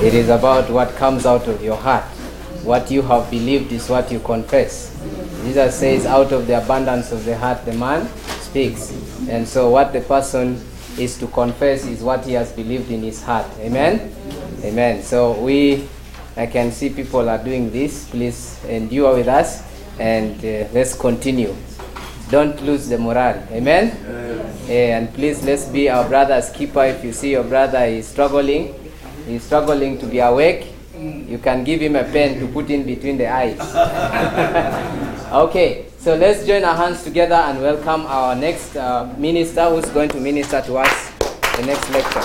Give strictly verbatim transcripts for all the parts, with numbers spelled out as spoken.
It is about what comes out of your heart. What you have believed is what you confess. Jesus says, out of the abundance of the heart, the man speaks. And so what the person is to confess is what he has believed in his heart. Amen? Amen. So we, I can see people are doing this. Please endure with us and uh, let's continue. Don't lose the morale. Amen? Amen. Uh, and please, let's be our brother's keeper. If you see your brother is struggling, he's struggling to be awake, you can give him a pen to put in between the eyes. Okay, so let's join our hands together and welcome our next uh, minister who's going to minister to us the next lecture.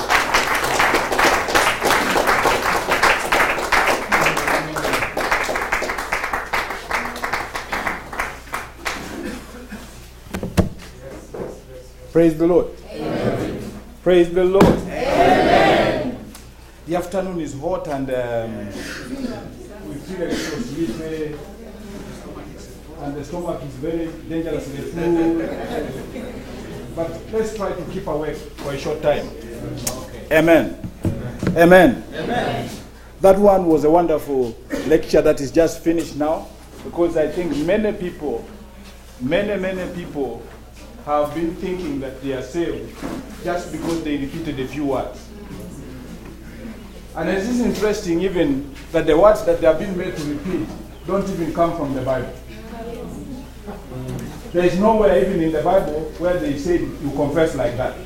Praise the Lord. Amen. Praise the Lord. Amen. The afternoon is hot and um, we feel a little sleepy and the stomach is very dangerously full. But let's try to keep awake for a short time. Amen. Amen. Amen. That one was a wonderful lecture that is just finished now, because I think many people, many, many people have been thinking that they are saved just because they repeated a few words. And it is interesting even that the words that they have been made to repeat don't even come from the Bible. There is nowhere even in the Bible where they say you confess like that.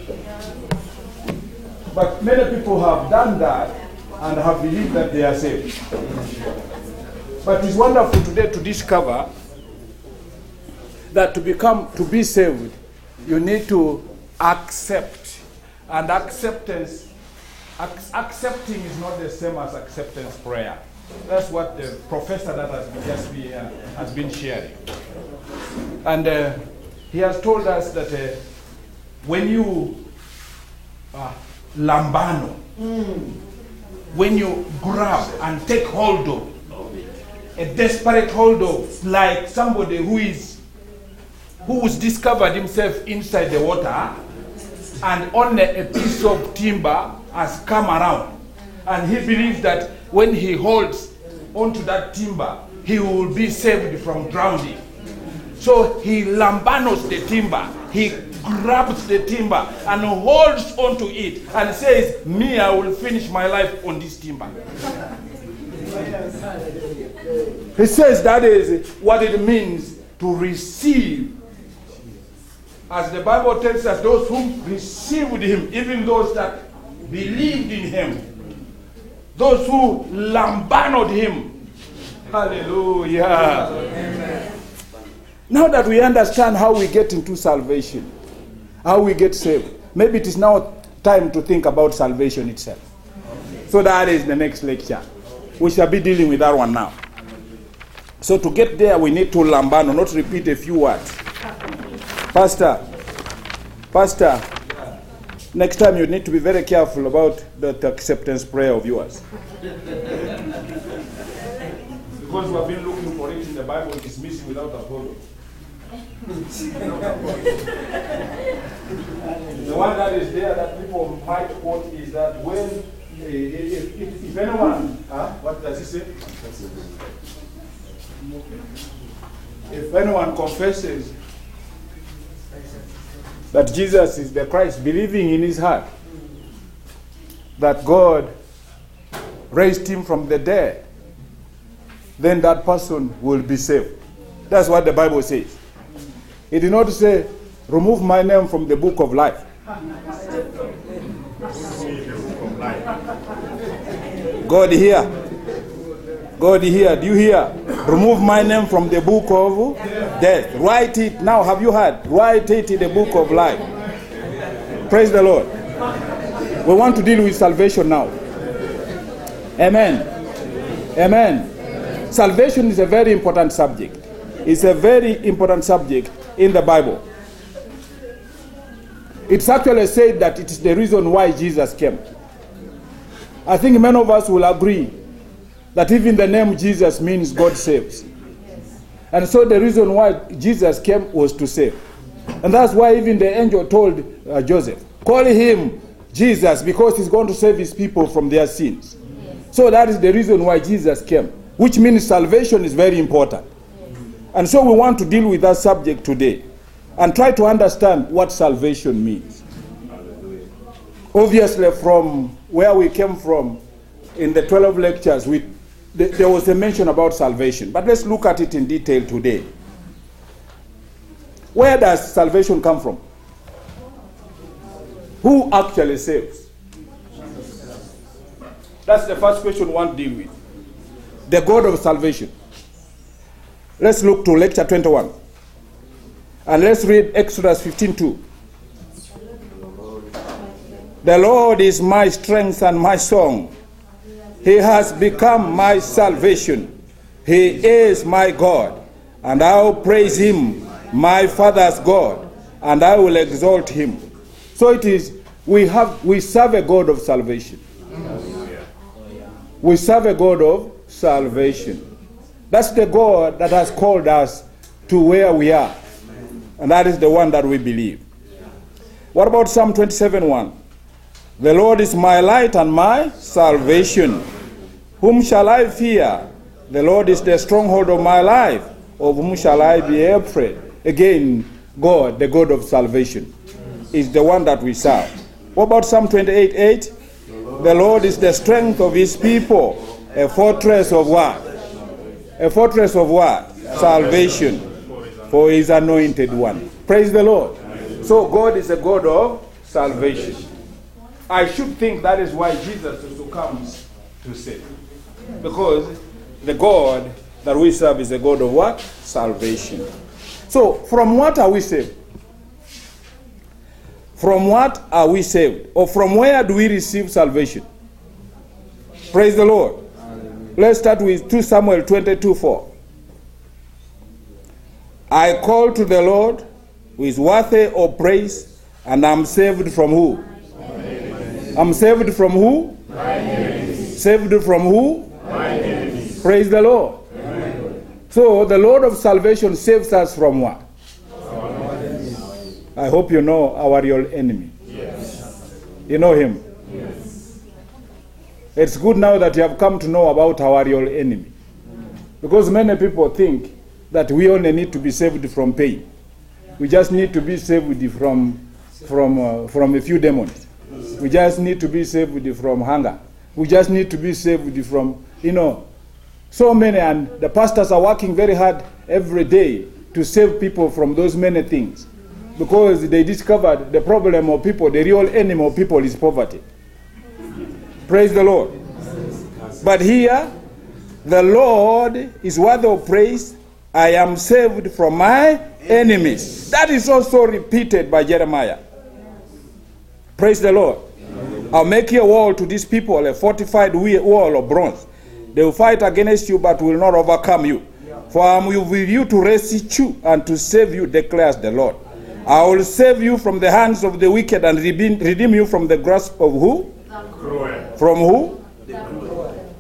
But many people have done that and have believed that they are saved. But it's wonderful today to discover that to become, to be saved, you need to accept. And acceptance, ac- accepting is not the same as acceptance prayer. That's what the professor that has been, just be, uh, has been sharing. And uh, he has told us that uh, when you uh, lambano, mm. when you grab and take hold of, a desperate hold of, like somebody who is who's discovered himself inside the water and only a piece of timber has come around. And he believes that when he holds onto that timber, he will be saved from drowning. So he lambanos the timber, he grabs the timber and holds onto it and says, me, I will finish my life on this timber. He says that is what it means to receive. As the Bible tells us, those who received him, even those that believed in him, those who lambanoed him. Hallelujah. Amen. Now that we understand how we get into salvation, how we get saved, maybe it is now time to think about salvation itself. So that is the next lecture. We shall be dealing with that one now. So to get there, we need to lambano, not repeat a few words. Pastor, Pastor, next time you need to be very careful about that acceptance prayer of yours. Because we have been looking for it in the Bible, it is missing without Apollo. The one that is there that people might quote is that when, uh, if, if, if anyone, huh? What does he say? If anyone confesses that Jesus is the Christ, believing in his heart that God raised him from the dead, then that person will be saved. That's what the Bible says. It did not say, remove my name from the book of life. God here. God here. Do you hear? Remove my name from the book of death. Write it. Now, have you heard? Write it in the book of life. Praise the Lord. We want to deal with salvation now. Amen. Amen. Salvation is a very important subject. It's a very important subject in the Bible. It's actually said that it is the reason why Jesus came. I think many of us will agree that even the name Jesus means God saves. And so the reason why Jesus came was to save. And that's why even the angel told uh, Joseph, call him Jesus because he's going to save his people from their sins. So that is the reason why Jesus came, which means salvation is very important. And so we want to deal with that subject today and try to understand what salvation means. Hallelujah. Obviously, from where we came from in the twelve lectures, we, th- there was a mention about salvation. But let's look at it in detail today. Where does salvation come from? Who actually saves? That's the first question we want to deal with. The God of salvation. Let's look to lecture twenty-one. And let's read Exodus fifteen two. The Lord is my strength and my song. He has become my salvation. He is my God, and I will praise him, my Father's God, and I will exalt him. So it is, we have, we serve a God of salvation. We serve a God of salvation. That's the God that has called us to where we are. And that is the one that we believe. What about Psalm twenty-seven one? The Lord is my light and my salvation. Whom shall I fear? The Lord is the stronghold of my life. Of whom shall I be afraid? Again, God, the God of salvation, is the one that we serve. What about Psalm twenty-eight eight? The Lord is the strength of his people, a fortress of what? A fortress of what? Salvation for his anointed one. Praise the Lord. So God is a God of salvation. I should think that is why Jesus also comes to save. Because the God that we serve is a God of what? Salvation. So from what are we saved? From what are we saved? Or from where do we receive salvation? Praise the Lord. Hallelujah. Let's start with two Samuel twenty-two four. I call to the Lord who is worthy of praise, and I'm saved from who? I'm saved from who? Saved from who? Praise the Lord. So the Lord of salvation saves us from what? I hope you know our real enemy. Yes. You know him? Yes. It's good now that you have come to know about our real enemy. Because many people think that we only need to be saved from pain. We just need to be saved from, from, uh, from a few demons. We just need to be saved from hunger. We just need to be saved from, you know, so many. And the pastors are working very hard every day to save people from those many things. Because they discovered the problem of people, the real enemy of people is poverty. Praise the Lord. But here, the Lord is worthy of praise. I am saved from my enemies. That is also repeated by Jeremiah. Praise the Lord. I'll make you a wall to these people, a fortified wall of bronze. They will fight against you, but will not overcome you. For I am with you to rescue you and to save you, declares the Lord. I will save you from the hands of the wicked and redeem, redeem you from the grasp of who? Cruel. From who? The cruel.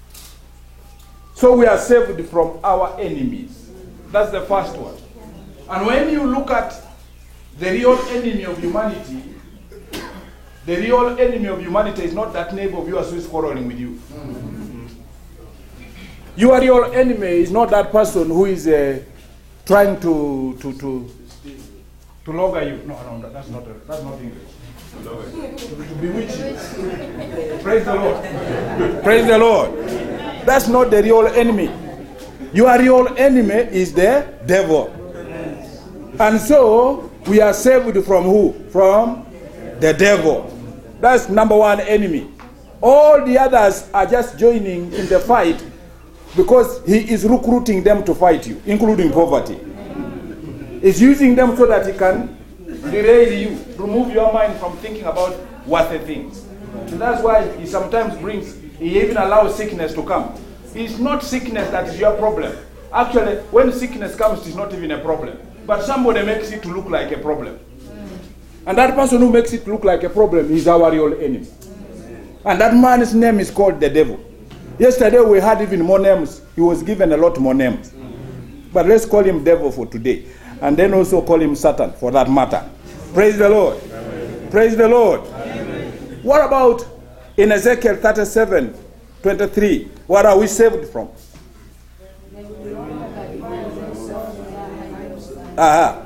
So we are saved from our enemies. That's the first one. And when you look at the real enemy of humanity, the real enemy of humanity is not that neighbor of yours who is quarreling with you. Mm-hmm. Your real enemy is not that person who is uh, trying to to to to logger you. No, no, that's not a, that's not English. To, to bewitch you. Praise the Lord. Praise the Lord. That's not the real enemy. Your real enemy is the devil. And so we are saved from who? From the devil. That's number one enemy. All the others are just joining in the fight because he is recruiting them to fight you, including poverty. He's using them so that he can derail you, remove your mind from thinking about worthy things. So that's why he sometimes brings, he even allows sickness to come. It's not sickness that is your problem. Actually, when sickness comes, it's not even a problem. But somebody makes it to look like a problem. And that person who makes it look like a problem is our real enemy. And that man's name is called the devil. Yesterday we had even more names. He was given a lot more names. But let's call him devil for today. And then also call him Satan for that matter. Praise the Lord. Amen. Praise the Lord. Amen. What about in Ezekiel thirty-seven, twenty-three. What are we saved from? Uh-huh.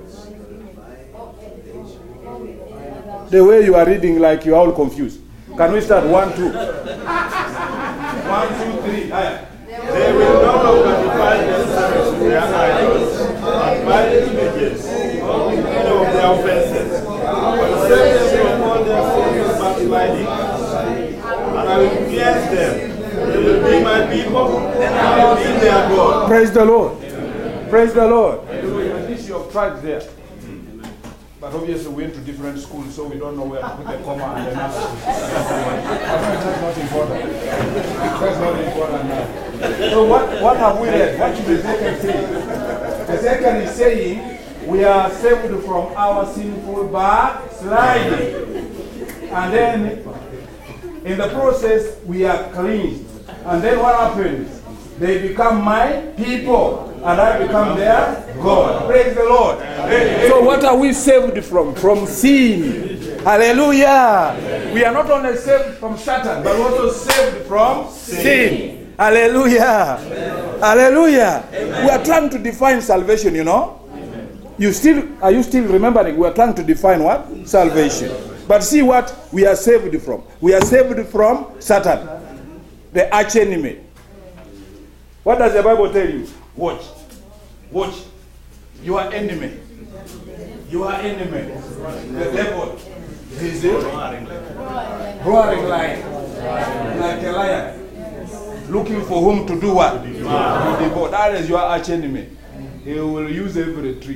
The way you are reading, like you are all confused. Can we start? One, two. One, two, three. They will no longer define themselves with their idols, and by the images of their offenses. I will save them from all their sins and backsliding, and I will cleanse them. They will be my people, and I will be their God. Praise the Lord. Praise the Lord. At least you have tried there. But obviously we went to different schools, so we don't know where to put the comma and the number. That's not important. That's not important now. So what, what have we read? What should the second say? The second is saying we are saved from our sinful backsliding. And then in the process we are cleansed. And then what happens? They become my people. And I become their God. Praise the Lord. So what are we saved from? From sin. Hallelujah. We are not only saved from Satan, but also saved from sin. sin. Hallelujah. Hallelujah. We are trying to define salvation, you know. You still are you still remembering? We are trying to define what? Salvation. But see what we are saved from. We are saved from Satan, the arch enemy. What does the Bible tell you? Watch. Watch. Your enemy. Your enemy. The devil. Is it? Roaring lion. Like a lion. Looking for whom to do what? To devour. That is your arch enemy. He will use every trick.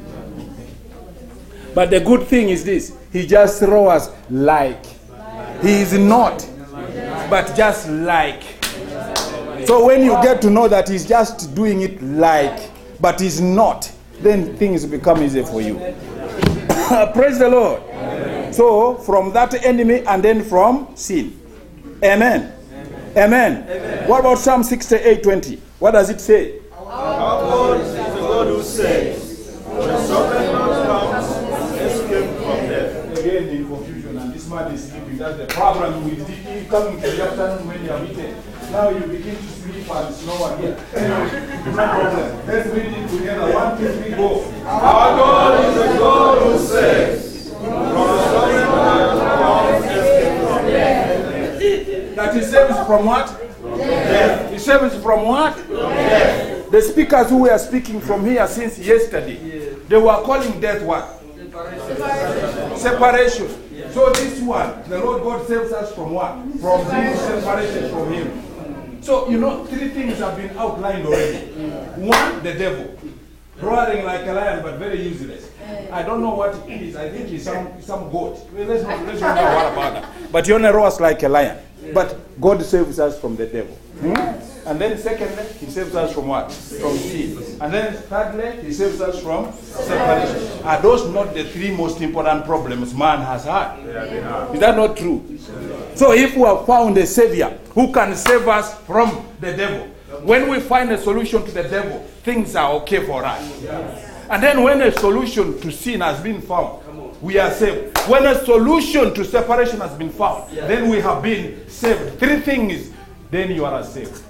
But the good thing is this. He just roars like. He is not. But just like. So when you get to know that he's just doing it like, but he's not, then things become easy for you. Praise the Lord. Amen. So from that enemy and then from sin. Amen. Amen. Amen. Amen. What about Psalm sixty-eight twenty? What does it say? Our God is the God who saves. When suffering comes, escape from death. Again in confusion, and this man is sleeping. That's the problem with the coming to the afternoon when you are eating. Now you begin to sleep and snore again. Anyway, no problem. Let's read it together. One, two, three, go. Our God is the God who saves. From suffering comes, escape from death. That he saves from what? From death. He saves from what? From death. The speakers who were speaking from here since yesterday, they were calling death what? Separation. Separation. So this one, the Lord God saves us from what? From this separation from him. So, you know, three things have been outlined already. One, the devil. Roaring like a lion, but very useless. I don't know what it is. I think he's some, some goat. Well, let's not, let's not know what about that. But he only roars like a lion. But God saves us from the devil. Hmm? And then secondly, he saves us from what? From sin. And then thirdly, he saves us from separation. Are those not the three most important problems man has had? Is that not true? So if we have found a savior who can save us from the devil, when we find a solution to the devil, things are okay for us. And then when a solution to sin has been found, we are saved. When a solution to separation has been found, then we have been saved. Three things, then you are saved.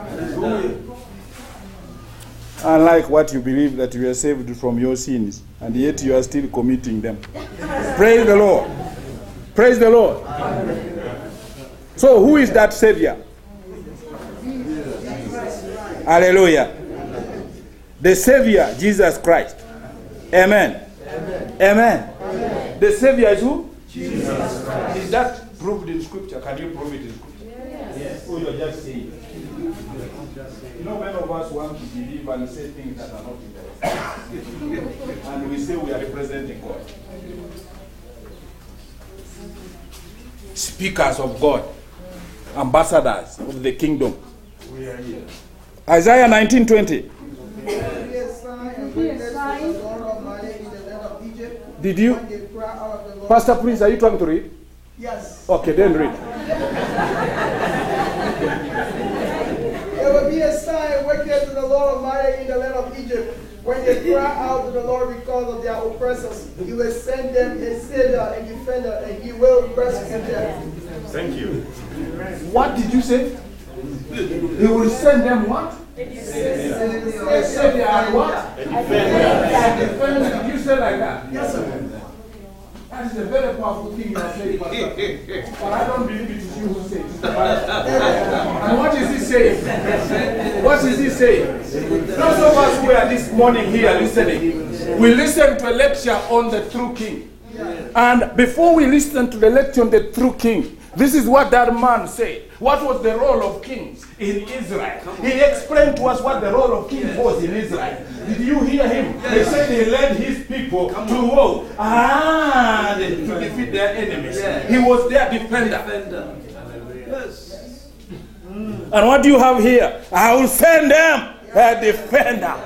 Unlike what you believe that you are saved from your sins, and yet you are still committing them. Praise the Lord. Praise the Lord. So who is that Savior? Hallelujah. The Savior, Jesus Christ. Amen. Amen. Amen. Amen. The Savior is who? Jesus Christ. Is that proved in Scripture? Can you prove it in Scripture? Yes. Oh, you're just saying. You know, many of us want to believe and say things that are not interesting. And we say we are representing God. Speakers of God. Ambassadors of the kingdom. We are here. Isaiah nineteen twenty. Did you? Pastor Prince, are you trying to read? Yes. Okay, then read. There will be a sign wicked to the Lord Almighty in the land of Egypt. When they cry out to the Lord because of their oppressors, He will send them a savior and defender, and He will rescue them. Thank you. What did you say? He will send them what? A savior and what? A defender. Did you say like that? Yes, sir. That is a very powerful thing you are saying, Pastor. But I don't believe it is you who says it. And what is he saying? What is he saying? Those of us who are this morning here listening, we listen to a lecture on the true king. And before we listen to the lecture on the true king, this is what that man said. What was the role of kings in Israel? He explained to us what the role of kings was in Israel. Did you hear him? He said he led his people to war and to defeat their enemies. He was their defender. Yes. And what do you have here? I will send them a defender.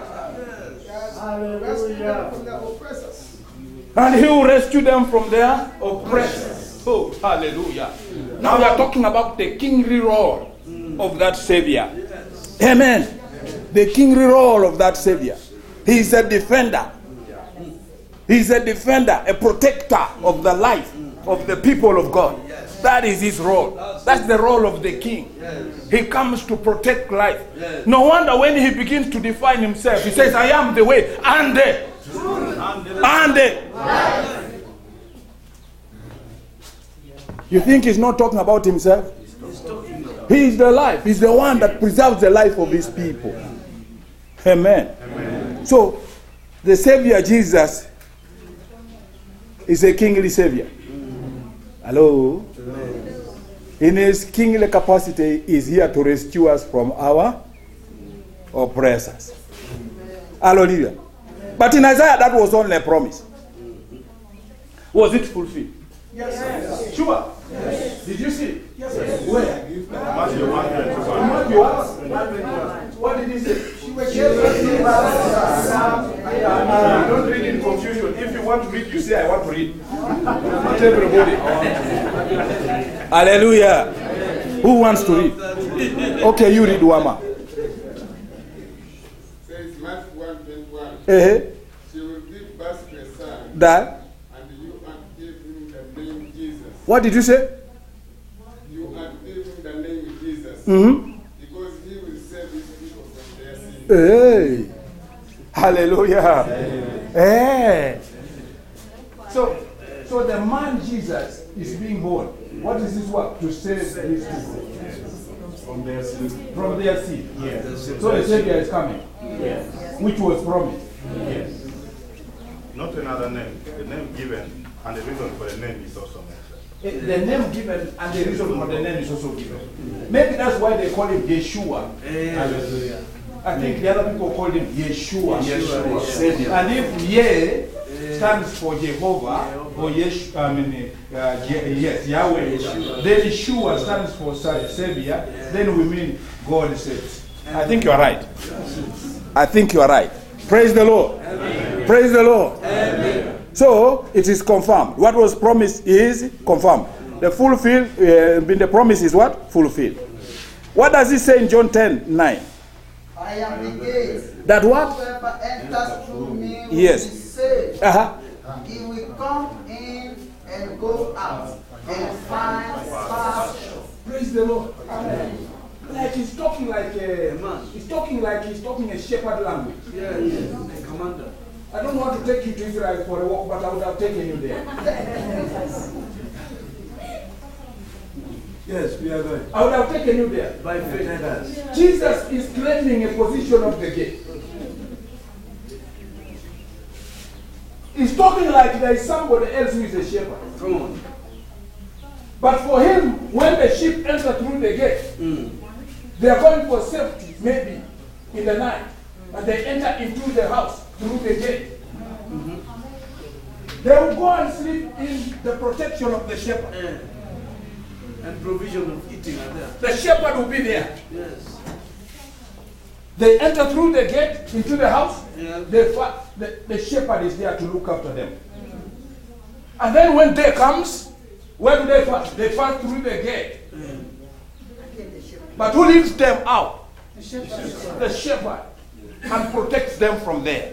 And he will rescue them from their oppressors. Oh, hallelujah. Now we are talking about the kingly role of that Savior. Amen. The kingly role of that Savior. He is a defender. He is a defender, a protector of the life of the people of God. That is his role. That's the role of the king. He comes to protect life. No wonder when he begins to define himself, he says, I am the way and the and the. You think he's not talking about himself? He is the life. He's the one that preserves the life of his people. Amen. Amen. So, the Savior Jesus is a kingly Savior. Hello? Amen. In his kingly capacity, he is here to rescue us from our oppressors. Hallelujah. But in Isaiah, that was only a promise. Was it fulfilled? Yes, sir. Sure. Yes. Did you see it? Yes, sir. Where? Matthew one twenty-one. Matthew one. What did he say? She was here. Uh, don't read in confusion. If you want to read, you say, I want to read. Not everybody. Hallelujah. Who wants to read? Okay, you read, Wama. Says Matthew one twenty-one. Uh-huh. She will give birth to a son, That. and you are to give him the name Jesus. What did you say? You are to give him the name Jesus. Mm-hmm. Because he will save his people from their sins. Hey. Hallelujah. Hey. So, so the man Jesus is being born. What is his work? To save his people From their sins. from their sin. Yes. So the Savior is coming, Yes. which was promised. Yes. Not another name. The name given and the reason for the name is also mentioned. The name given and the reason for the name is also given. Maybe that's why they call him Yeshua. Hallelujah. I think the other people call him Yeshua. Yeshua. Yeshua. And if Ye stands for Jehovah, or Yesh, I mean, uh, Je- yes, Yahweh, then Yeshua stands for Sa- Savior, then we mean God saves. I think you are right. I think you are right. Praise the Lord. Amen. Praise the Lord. Amen. So it is confirmed. What was promised is confirmed. The fulfilled, uh, the promise is what? Fulfilled. What does it say in John ten nine? I am the gate. That what? Whoever enters through me will Yes. be saved. Uh-huh. He will come in and go out and find pasture. Praise the Lord. Amen. Like he's talking like a man. He's talking like he's talking a shepherd language. Yeah, yeah, a commander. I don't want to take you to Israel for a walk, but I would have taken you there. Yes, we are going. I would have taken you there. By faith and us. Jesus is claiming a position of the gate. He's talking like there is somebody else who is a shepherd. Come on. But for him, when the sheep enter through the gate, Mm. they are going for safety, maybe in the night, and they enter into the house through the gate. Mm-hmm. They will go and sleep in the protection of the shepherd. Yeah. And provision of eating are there. The shepherd will be there. Yes. They enter through the gate into the house. Yeah. The, fa- the, the shepherd is there to look after them. And then when day comes, where do they pass? They pass through the gate. Yeah. But who leads them out? The shepherd. The shepherd. And protects them from there.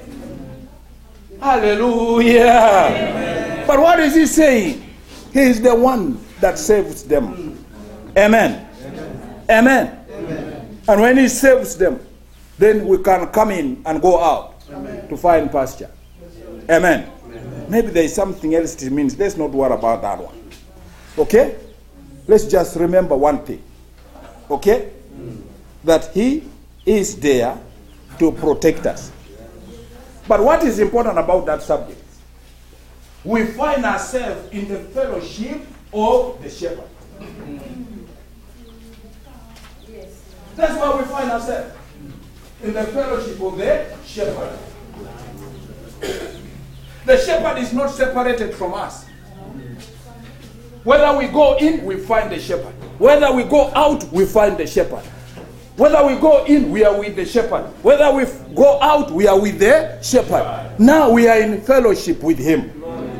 Hallelujah. Amen. But what is he saying? He is the one that saves them. Amen. Amen. Amen. Amen. And when he saves them, then we can come in and go out Amen. To find pasture. Amen. Amen. Maybe there is something else it means. Let's not worry about that one. Okay? Let's just remember one thing. Okay? Mm. That he is there to protect us. But what is important about that subject? We find ourselves in the fellowship of the shepherd. Yes. That's where we find ourselves. In the fellowship of the shepherd. The shepherd is not separated from us. Whether we go in, we find the shepherd. Whether we go out, we find the shepherd. Whether we go in, we are with the shepherd. Whether we f- go out, we are with the shepherd. Now we are in fellowship with him.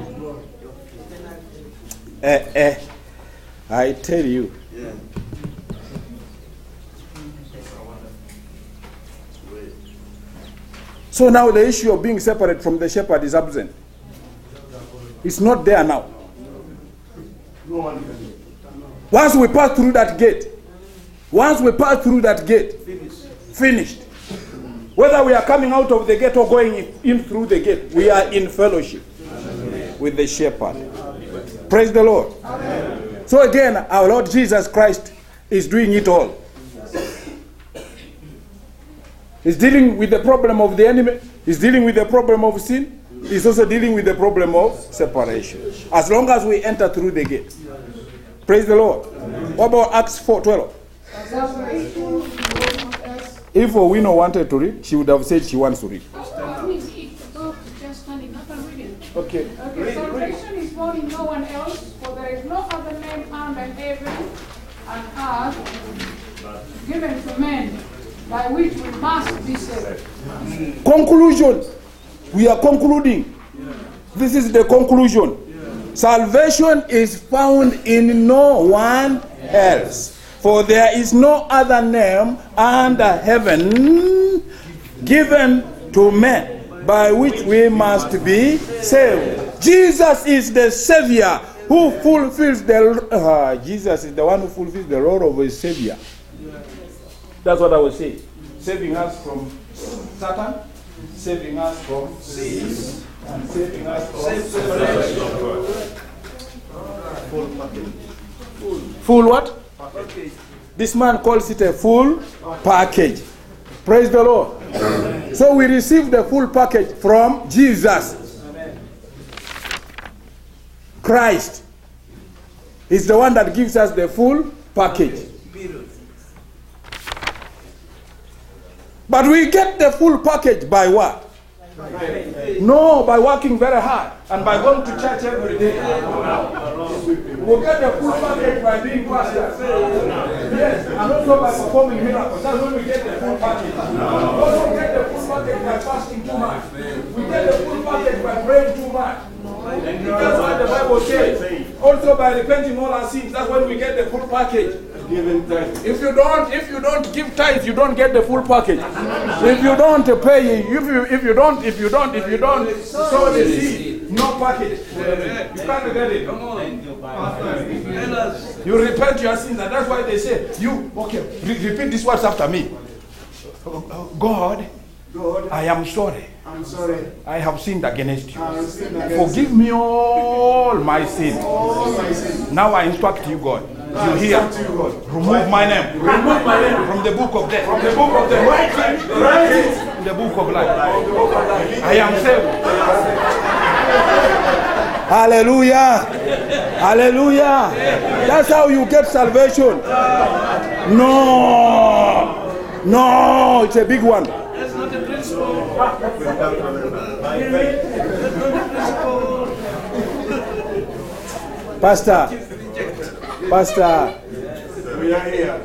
Eh, eh, I tell you. So now the issue of being separate from the shepherd is absent. It's not there now. Once we pass through that gate, once we pass through that gate, finished. finished. Whether we are coming out of the gate or going in, in through the gate, we are in fellowship Amen. With the shepherd. Amen. Praise the Lord. Amen. So again, our Lord Jesus Christ is doing it all. He's dealing with the problem of the enemy. He's dealing with the problem of sin. He's also dealing with the problem of separation. As long as we enter through the gate. Praise the Lord. Amen. What about Acts four twelve? If Owino wanted to read, she would have said she wants to read. Okay. Okay, salvation is found in no one else, for there is no other name under heaven and earth given to men by which we must be saved. Conclusion. We are concluding. This is the conclusion. Salvation is found in no one else. For there is no other name under heaven given to men by which we must be saved. Jesus is the Savior who fulfills the... Uh, Jesus is the one who fulfills the role of a Savior. That's what I was saying. Saving us from Satan, saving us from sin, and saving us from separation. Full package. Full what? Package. This man calls it a full package. Praise the Lord. Amen. So we receive the full package from Jesus. Amen. Christ is the one that gives us the full package. But we get the full package by what? No, by working very hard and by going to church every day. We'll get the full package by being pastors. Yes, and also by performing miracles. That's when we get the full package. We also get the full package by fasting too much. We get the full package by praying too much. And that's what the Bible says. Also by repenting all our sins. That's when we get the full package. If you don't, if you don't give tithes, you don't get the full package. If you don't pay, if you if you don't, if you don't, if you don't sow the seed, no package. You can't get it. Come on. You repent your sins, and that's why they say you okay. Re- repeat these words after me. God, God, I am sorry. I'm sorry. I have sinned against you. I have sinned against Forgive you. me all my sins. All my sins. Now I instruct you, God. I You hear? instruct you, God. Remove my name. Remove my name From the book of death. from the book of the right. Write it. In the book of life. From the book of life. I am saved. Hallelujah. Hallelujah. That's how you get salvation. No. No, it's a big one. That's not the principle. Pastor. Pastor. We are here.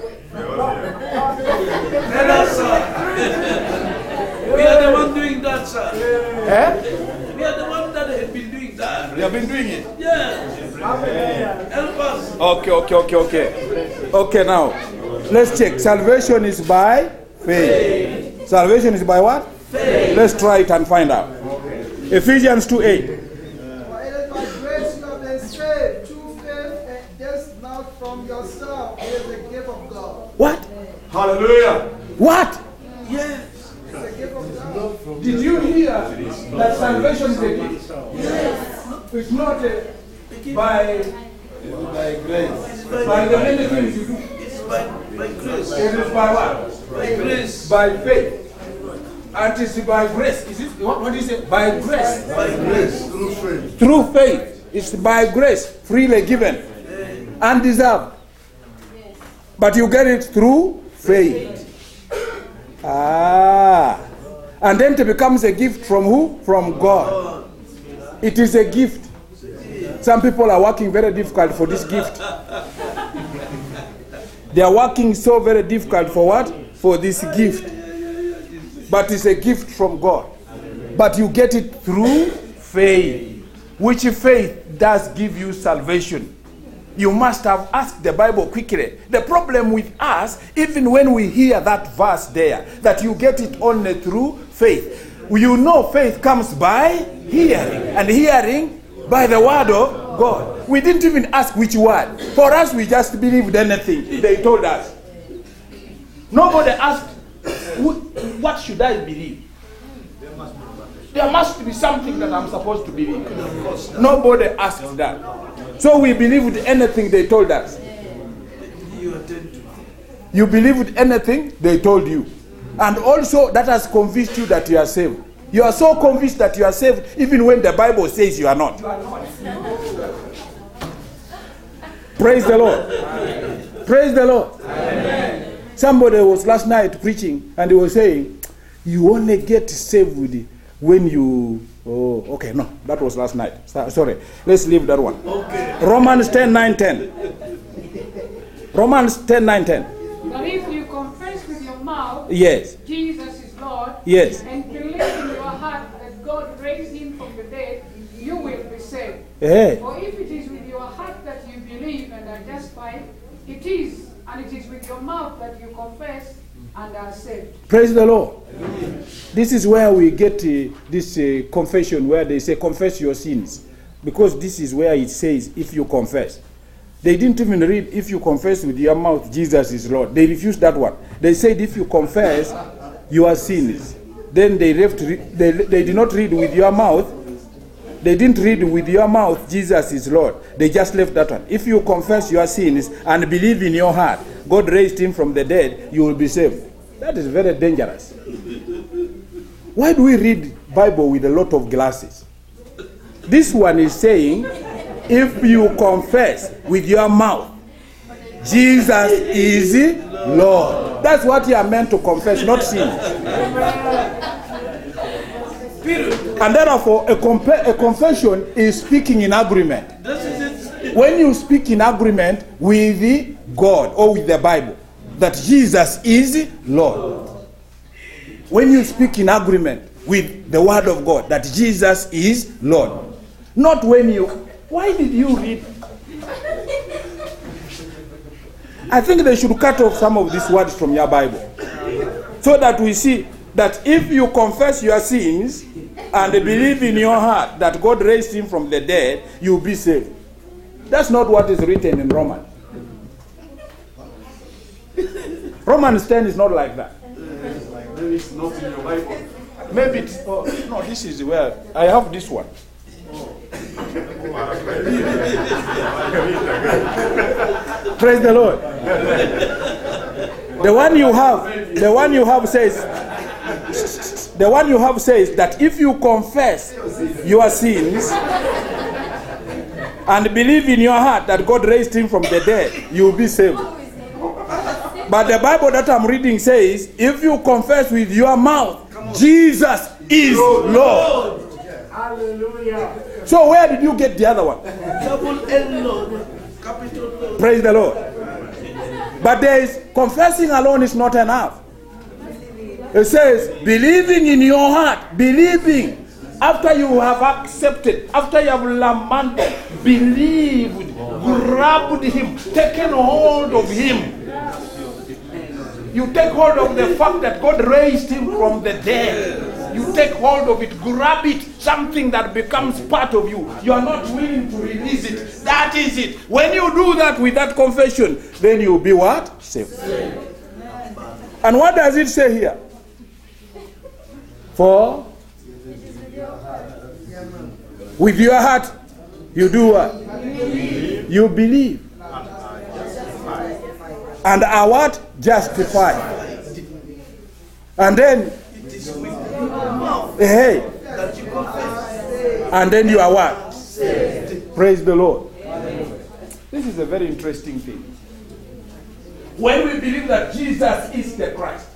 Tell us, sir. We are the one doing that, sir. Eh? We are the one that have been doing that. You have been doing it. Yeah. Help us. Okay, okay, okay, okay. Okay, now, let's check. Salvation is by faith. Salvation is by what? Faith. Let's try it and find out. Ephesians two eight. For it is by grace you have been saved through faith, and this not from yourself. It is a gift of God. What? Hallelujah. What? Yes. It's a gift of God. Did you hear that salvation is a gift? It's not a, by, By grace. by the many things you do. It's by, by grace. It is by what? By grace. By faith. And it is by grace. Is it, what, what is it? By grace. By grace. Through faith. Through faith. It's by grace, freely given, undeserved. But you get it through faith. Ah. And then it becomes a gift from who? From God. It is a gift. Some people are working very difficult for this gift. They are working so very difficult for what? For this gift. But it's a gift from God. But you get it through faith. Which faith does give you salvation. You must have asked the Bible quickly. The problem with us, even when we hear that verse there, that you get it only through faith. You know faith comes by hearing. And hearing by the word of God. We didn't even ask which word. For us, we just believed anything they told us. Nobody asked, what should I believe? There must be something that I'm supposed to believe. Nobody asked that. So we believed anything they told us. You attend to. You believed anything they told you. And also that has convinced you that you are saved. You are so convinced that you are saved even when the Bible says you are not. Praise the Lord. Praise the Lord. Amen. Somebody was last night preaching and he was saying, you only get saved when you... Oh, okay, no, that was last night. Sorry, let's leave that one. Okay. Romans ten nine ten. Romans ten nine ten. But if you confess with your mouth Yes. Jesus is Lord, Yes. and believe in your heart that God raised him from the dead, you will be saved. Hey. For if it is with your heart that you believe and are justified, it is, and it is with your mouth that you confess and are saved. Praise the Lord. This is where we get uh, this uh, confession where they say confess your sins. Because this is where it says if you confess. They didn't even read if you confess with your mouth Jesus is Lord. They refused that one. They said if you confess your sins. Then they left. Re- they, they did not read with your mouth. They didn't read with your mouth Jesus is Lord. They just left that one. If you confess your sins and believe in your heart God raised him from the dead, you will be saved. That is very dangerous. Why do we read Bible with a lot of glasses? This one is saying, if you confess with your mouth, Jesus is Lord. That's what you are meant to confess, not sin. And therefore, a, compa- a confession is speaking in agreement. When you speak in agreement with God or with the Bible, that Jesus is Lord. When you speak in agreement with the word of God, that Jesus is Lord. Not when you... Why did you read? I think they should cut off some of these words from your Bible. So that we see that if you confess your sins and believe in your heart that God raised him from the dead, you'll be saved. That's not what is written in Romans. Romans ten is not like that. Maybe it's not in your Bible. Maybe it's... Oh, no, this is where... I have this one. Praise the Lord. The one you have, the one you have says, the one you have says that if you confess your sins and believe in your heart that God raised him from the dead, you will be saved. But the Bible that I'm reading says, if you confess with your mouth, Jesus is Lord. Hallelujah. So where did you get the other one? Double L Lord. Capital Lord. Praise the Lord. But there is, confessing alone is not enough. It says, believing in your heart, believing. After you have accepted, after you have lamented, believed, grabbed him, taken hold of him. You take hold of the fact that God raised him from the dead. You take hold of it, grab it, something that becomes part of you. You are not willing to release it. That is it. When you do that with that confession, then you'll be what? Saved. And what does it say here? For with your heart, you do what? You believe. And are what? Justified. And then, hey, and then you are what? Praise the Lord. This is a very interesting thing. When we believe that Jesus is the Christ,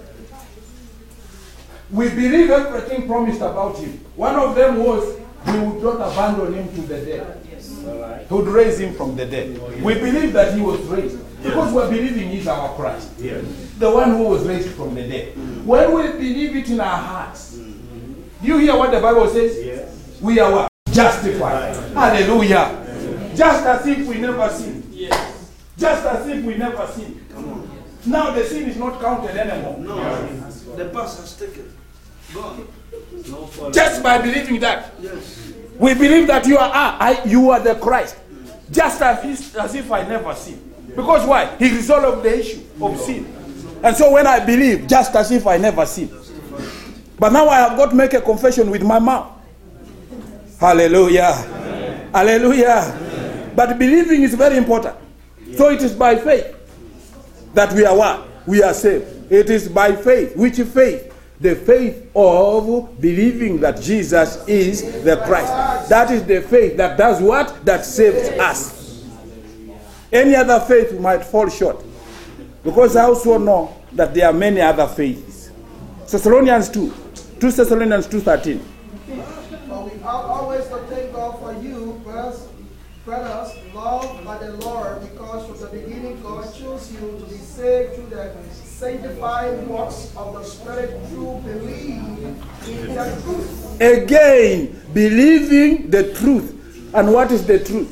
we believe everything promised about him. One of them was we would not abandon him to the dead. He would raise him from the dead. We believe that he was raised because we're believing he's our Christ. The one who was raised from the dead. When we believe it in our hearts, do you hear what the Bible says? We are what? Justified. Hallelujah. Just as if we never sinned. Just as if we never sinned. Now the sin is not counted anymore. No. The past has taken. Gone. Just by believing that. Yes. We believe that you are ah, I, you are the Christ. Just as if, as if I never sinned. Because why? He resolved the issue of sin. And so when I believe, just as if I never sinned. But now I have got to make a confession with my mouth. Hallelujah. Amen. Hallelujah. Amen. But believing is very important. So it is by faith that we are what? We are saved. It is by faith. Which faith? The faith of believing that Jesus is the Christ. That is the faith that does what? That saves us. Any other faith might fall short. Because I also know that there are many other faiths. Thessalonians two. two Thessalonians two thirteen. But we always thank God for you, brothers, brothers, loved by the Lord, because from the beginning God chose you to be saved through the sanctifying works of the Spirit through believing in the truth. Again, believing the truth. And what is the truth?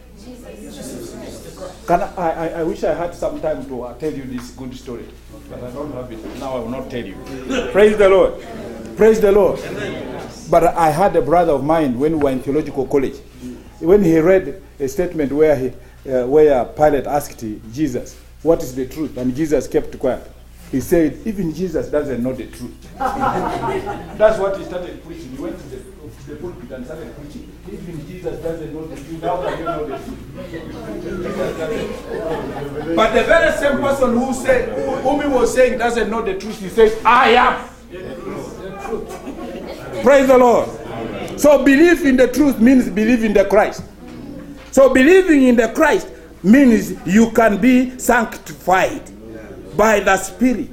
Can I, I, I wish I had some time to uh, tell you this good story, but I don't have it. Now I will not tell you. Praise the Lord. Praise the Lord. But I had a brother of mine when we were in theological college. When he read a statement where he, uh, where Pilate asked Jesus, what is the truth? And Jesus kept quiet. He said, even Jesus doesn't know the truth. That's what he started preaching. He went to the, to the pulpit and started preaching. Even Jesus doesn't know the truth. How can you know the truth? But the very same person who said, who, whom he was saying doesn't know the truth, he says, I am. Praise the Lord. So belief in the truth means believe in the Christ. So believing in the Christ means you can be sanctified by the Spirit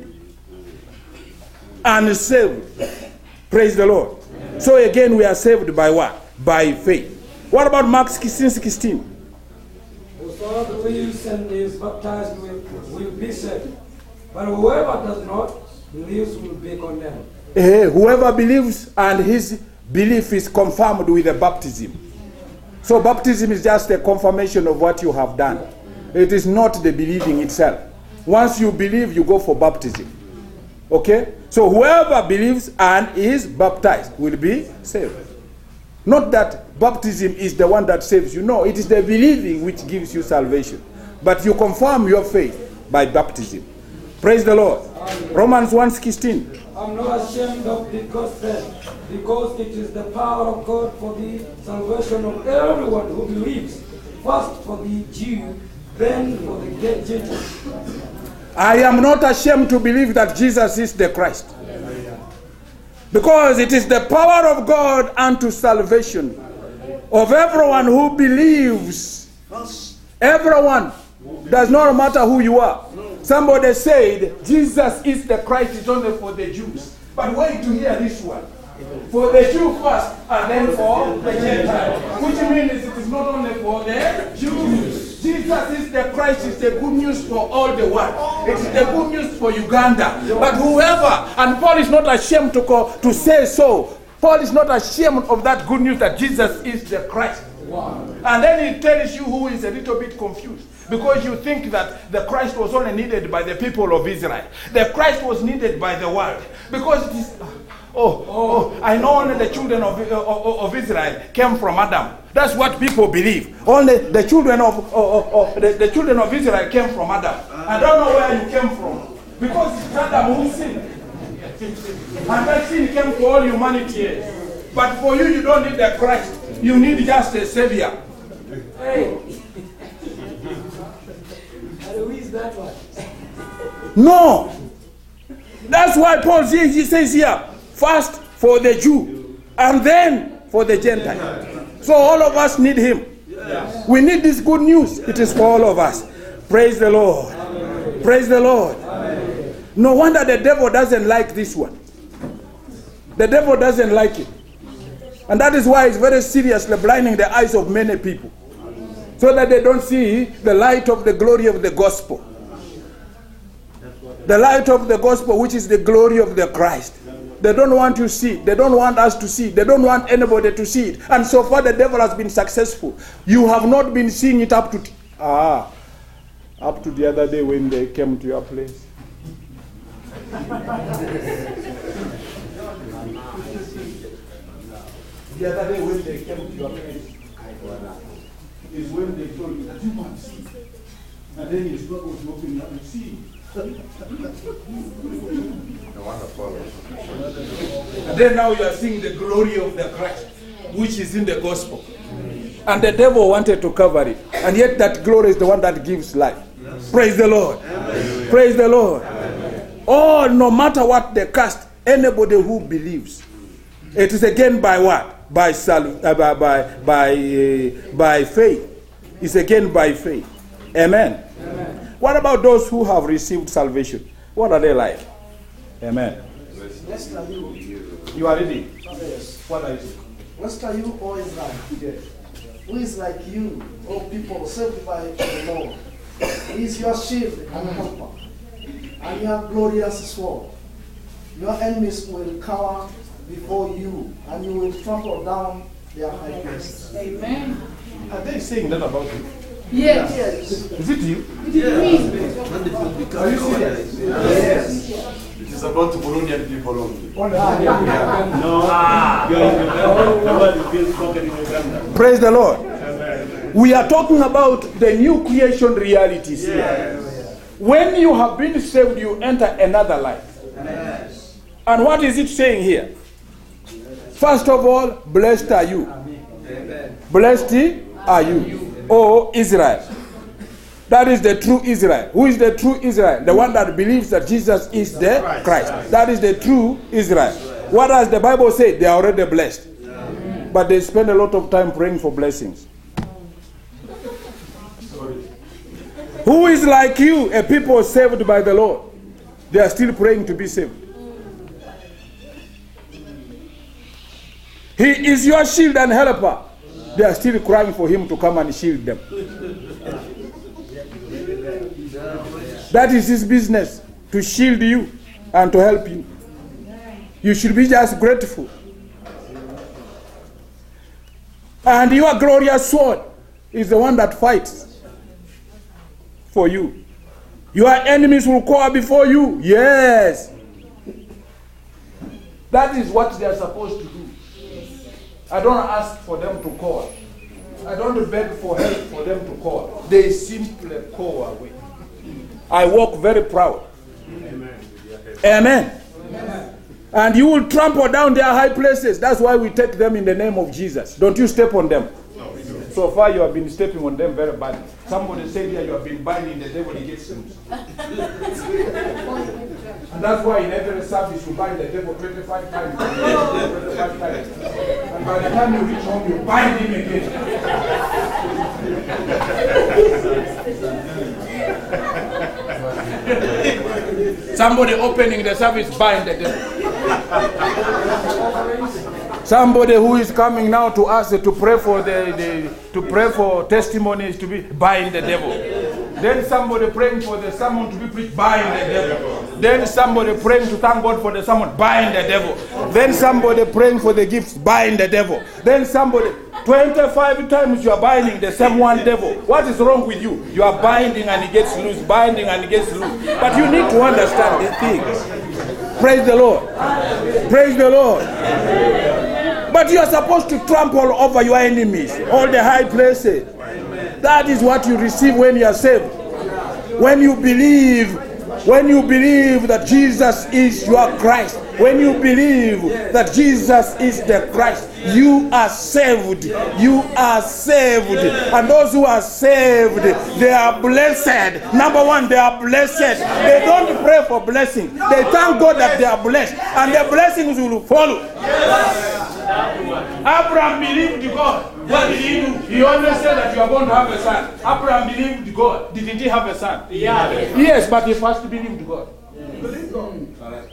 and saved. Praise the Lord. So again, we are saved by what? By faith. What about Mark sixteen sixteen? Whosoever believes and is baptized will, will be saved. But whoever does not believes will be condemned. Uh, whoever believes and his belief is confirmed with the baptism. So baptism is just a confirmation of what you have done. It is not the believing itself. Once you believe, you go for baptism. Okay? So whoever believes and is baptized will be saved. Not that baptism is the one that saves you. No, it is the believing which gives you salvation. But you confirm your faith by baptism. Praise the Lord. Romans one sixteen. I'm not ashamed of the gospel, because it is the power of God for the salvation of everyone who believes. First for the Jew, then for the Gentile. I am not ashamed to believe that Jesus is the Christ. Because it is the power of God unto salvation of everyone who believes. Everyone. Does not matter who you are. Somebody said Jesus is the Christ is only for the Jews. But wait to hear this one. For the Jew first and then for the Gentile. Which means it is not only for the Jews. Jesus is the Christ is the good news for all the world. It is the good news for Uganda. But whoever, and Paul is not ashamed to, call, to say so. Paul is not ashamed of that good news that Jesus is the Christ. Wow. And then he tells you who is a little bit confused. Because you think that the Christ was only needed by the people of Israel. The Christ was needed by the world. Because it is... oh, oh, I know only the children of, of, of Israel came from Adam. That's what people believe. Only the children of, of, of the, the children of Israel came from Adam. I don't know where you came from, because it's Adam who sinned. And that sin came to all humanity. But for you, you don't need a Christ. You need just a Savior. Hey. And who is that one? No. That's why Paul says, he says here, first for the Jew, and then for the Gentile. So all of us need him. We need this good news. It is for all of us. Praise the Lord. Amen. Praise the Lord. Amen. No wonder the devil doesn't like this one. The devil doesn't like it. And that is why it's very seriously blinding the eyes of many people, so that they don't see the light of the glory of the gospel. The light of the gospel, which is the glory of the Christ. They don't want to see it. They don't want us to see it. They don't want anybody to see it. And so far the devil has been successful. You have not been seeing it up to t- ah, up to the other day when they came to your place. The other day when they came to your place is when they told you that you can't see. And then his God was looking up and see. And then now you are seeing the glory of the Christ, which is in the gospel. And the devil wanted to cover it. And yet that glory is the one that gives life. Yes. Praise the Lord. Amen. Praise the Lord. Amen. Oh, no matter what they cast, anybody who believes, it is again by what? By sal- uh, by by by, uh, by faith. It's again by faith. Amen. Amen. What about those who have received salvation? What are they like? Amen. Blessed are you. You are ready? Yes. What are you? Blessed are you, O Israel. Yes. Who is like you, O people saved by the Lord? He is your shield and helper, and you have glorious sword. Your enemies will cower before you, and you will trample down their high places. Amen. Are they saying that about you? Yes. Yes. Is it you? It is me. Are you serious? Yes. It is about Burundian people only. Praise the Lord. We are talking about the new creation realities here. Yes. When you have been saved, you enter another life. Yes. And what is it saying here? First of all, blessed are you. Amen. Blessed are you, O Israel. That is the true Israel. Who is the true Israel? The one that believes that Jesus is the Christ. That is the true Israel. What does the Bible say? They are already blessed. But they spend a lot of time praying for blessings. Who is like you, a people saved by the Lord? They are still praying to be saved. He is your shield and helper. They are still crying for him to come and shield them. That is his business, to shield you and to help you. You should be just grateful. And your glorious sword is the one that fights for you. Your enemies will cower before you. Yes. That is what they are supposed to do. I don't ask for them to call. I don't beg for help for them to call. They simply call away. I walk very proud. Amen. Amen. Amen. And you will trample down their high places. That's why we take them in the name of Jesus. Don't you step on them. No, we don't. So far you have been stepping on them very badly. Somebody said here you have been binding the devil, he gets loose. And that's why in every service you bind the devil twenty-five times. twenty-five times. And by the time you reach home, you bind him again. Somebody opening the service, bind the devil. Somebody who is coming now to us to pray for the, the to pray for testimonies to be, bind the devil. Then somebody praying for the sermon to be preached, bind the devil. Then somebody praying to thank God for the sermon, bind the devil. Then somebody praying for the gifts, bind the devil. Then somebody, twenty-five times you are binding the same one devil. What is wrong with you? You are binding and he gets loose, binding and he gets loose. But you need to understand the things. Praise the Lord. Praise the Lord. But you are supposed to trample over your enemies, all the high places. That is what you receive when you are saved. When you believe, when you believe that Jesus is your Christ, when you believe that Jesus is the Christ, you are saved. You are saved. And those who are saved, they are blessed. Number one, they are blessed. They don't pray for blessing. They thank God that they are blessed. And their blessings will follow. Abraham believed God. What did he do? He always said that you are going to have a son. Abraham believed God. Didn't he have a son? Yeah. Yes, but he first believed God. Believe God.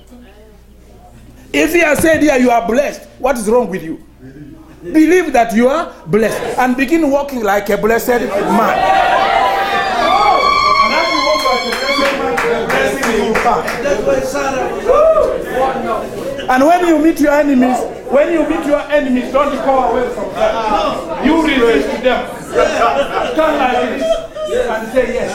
If he has said here you are blessed, what is wrong with you? Believe that you are blessed and begin walking like a blessed man. And as you walk like a blessed man, the blessing will come. And when you meet your enemies, when you meet your enemies, don't go away from them. You resist them. Turn like this and say yes.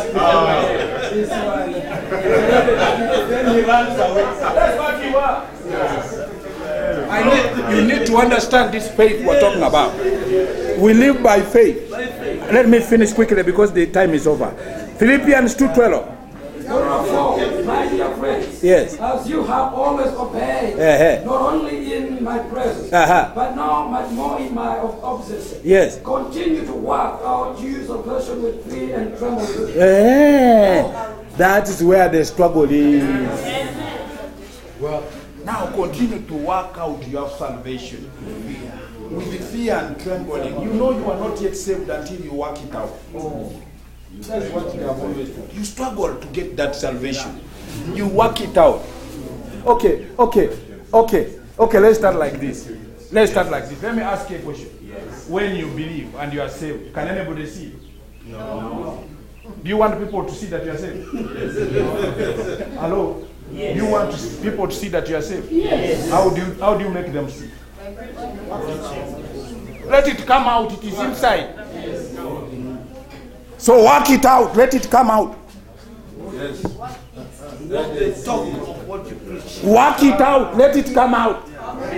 Then he runs away. That's what you are. I need, you need to understand this faith we're talking about. We live by faith. Let me finish quickly because the time is over. Philippians two twelve. Therefore, my dear friends, yes, as you have always obeyed, uh-huh. not only in my presence, uh-huh. but now much more in my opposition, yes, continue to work out your salvation with fear and trembling. Uh, that is where the struggle is. Well, now continue to work out your salvation with fear and trembling. You know you are not yet saved until you work it out. Oh. That's what you have always done. You struggle to get that salvation. You work it out. Okay, okay, okay, okay, let's start like this. Let's start like this. Let me ask you a question. Yes. When you believe and you are saved, can anybody see you? No. Do you want people to see that you are saved? Yes. Hello? Yes. You want to, people to see that you are saved? Yes. How do you, how do you make them see? Let it come out. It is inside. So work it out. Let it come out. Yes. Let the talk of what you preach. Work it out. Let it come out.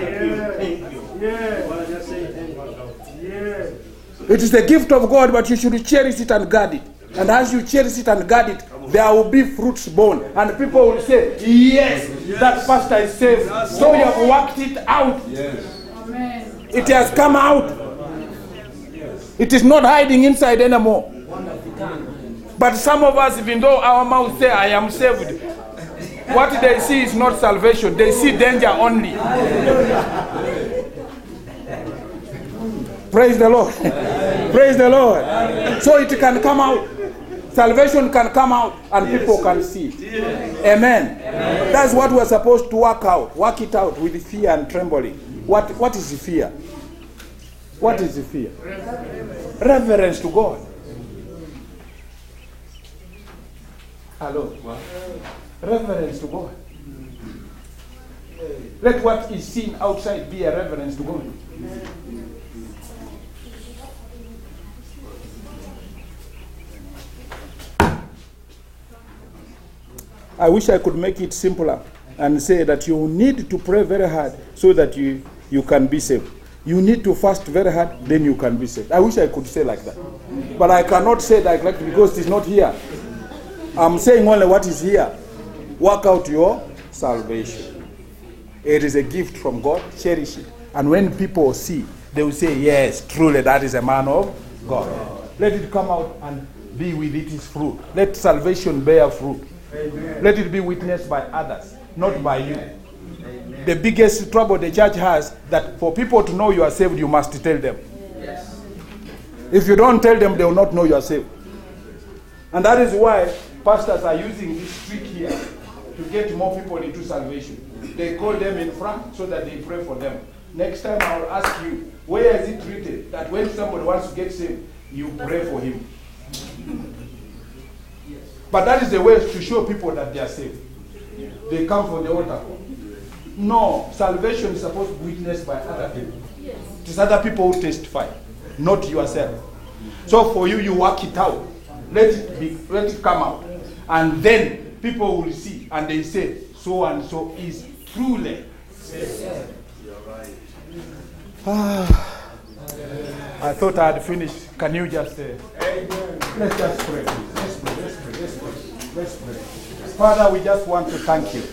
It is the gift of God, but you should cherish it and guard it. And as you cherish it and guard it, there will be fruits born. And people will say, yes, yes. That pastor is saved. So you have worked it out. Yes. Amen. It has come out. It is not hiding inside anymore. But some of us, even though our mouth say, I am saved, what they see is not salvation. They see danger only. Praise the Lord. Praise the Lord. So it can come out. Salvation can come out and people can see it. Amen. That's what we're supposed to work out. Work it out with fear and trembling. What, what is the fear? What is the fear? Reverence to God. Hello. Reverence to God. Let what is seen outside be a reverence to God. I wish I could make it simpler and say that you need to pray very hard so that you, you can be saved. You need to fast very hard, then you can be saved. I wish I could say like that. But I cannot say that like because it's not here. I'm saying only what is here. Work out your salvation. It is a gift from God. Cherish it. And when people see, they will say, yes, truly that is a man of God. Let it come out and be with it its fruit. Let salvation bear fruit. Amen. Let it be witnessed by others, not by you. Amen. The biggest trouble the church has, that for people to know you are saved, you must tell them. Yes. If you don't tell them, they will not know you are saved. And that is why pastors are using this trick here to get more people into salvation. They call them in front so that they pray for them. Next time I will ask you, where is it written that when somebody wants to get saved, you pray for him? But that is the way to show people that they are saved. They come from the altar. No, salvation is supposed to be witnessed by other people. It is other people who testify, not yourself. So for you, you work it out. Let it be, let it come out. And then people will see and they say, so and so is truly. Ah, I thought I had finished. Can you just say, Amen. Let's just pray. Let's pray. Let's pray. Let's pray. Let's pray. Father, we just want to thank you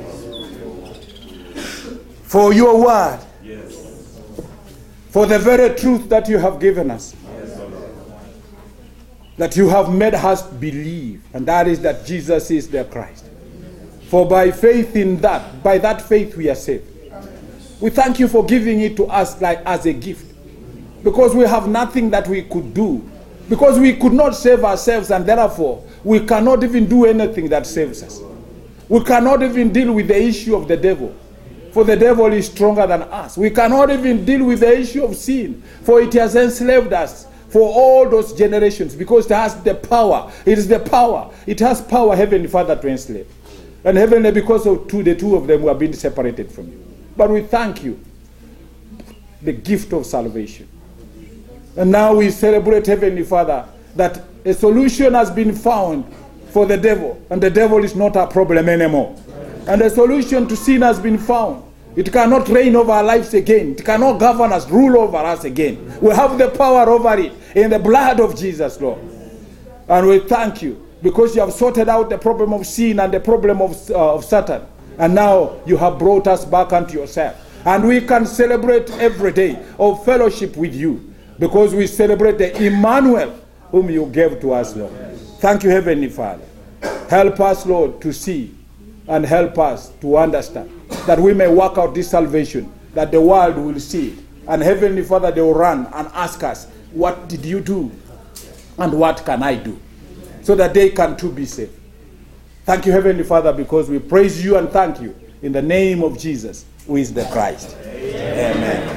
for your word. yes. For the very truth that you have given us. Yes, O Lord. That you have made us believe. And that is that Jesus is the Christ. For by faith in that, by that faith we are saved. We thank you for giving it to us like as a gift. Because we have nothing that we could do. Because we could not save ourselves, and therefore we cannot even do anything that saves us. We cannot even deal with the issue of the devil. For the devil is stronger than us. We cannot even deal with the issue of sin. For it has enslaved us for all those generations. Because it has the power. It is the power. It has power, Heavenly Father, to enslave. And Heavenly, because of two, the two of them were being separated from you. But we thank you. The gift of salvation. And now we celebrate, Heavenly Father, that a solution has been found for the devil. And the devil is not a problem anymore. And a solution to sin has been found. It cannot reign over our lives again. It cannot govern us, rule over us again. We have the power over it in the blood of Jesus, Lord. And we thank you because you have sorted out the problem of sin and the problem of, uh, of Satan. And now you have brought us back unto yourself. And we can celebrate every day of fellowship with you. Because we celebrate the Emmanuel whom you gave to us, Lord. Thank you, Heavenly Father. Help us, Lord, to see and help us to understand that we may work out this salvation, that the world will see it. And Heavenly Father, they will run and ask us, what did you do? And what can I do? So that they can too be saved. Thank you, Heavenly Father, because we praise you and thank you in the name of Jesus, who is the Christ. Amen. Amen.